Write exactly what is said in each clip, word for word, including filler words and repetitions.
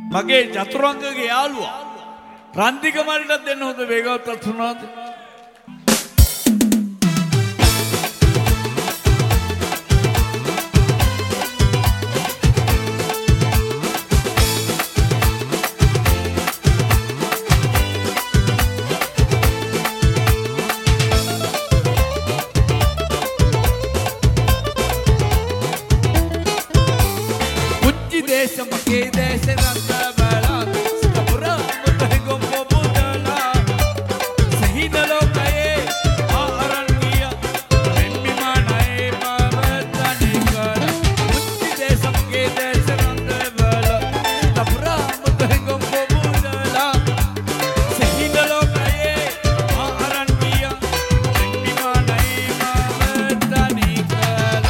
මගේ චතුරංගගේ යාළුවා රන්දික මල්ලටත් දෙන්න හොඳ වේගවත්වත් වුණාද? පුංචි දේශ මගේ දේශ රංග බලා සිතපුරා මුතේ ගොම්බෝ බුදලා සහින ලෝකයේ ආරන් ගියා මෙන්නි මානයේ මවතනි කර පුංචි දේශ මගේ දේශ රංග බලා සිතපුරා මුතේ ගොම්බෝ බුදලා සහින ලෝකයේ ආරන් ගියා මෙන්නි මානයේ මවතනි කර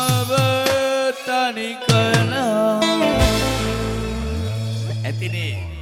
Etini